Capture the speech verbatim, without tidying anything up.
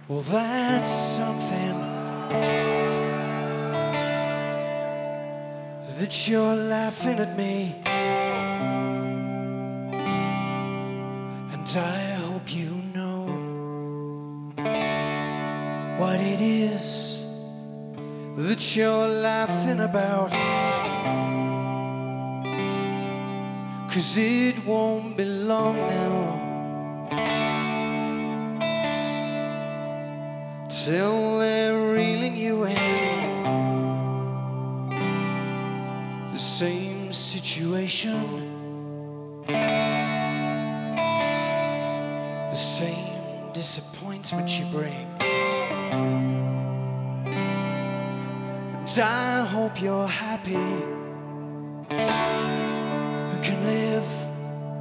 Well, that's something that you're laughing at me, and I hope you know what it is that you're laughing about, 'cause it won't be long now till they're reeling you in the same situation, the same disappointment you bring. And I hope you're happy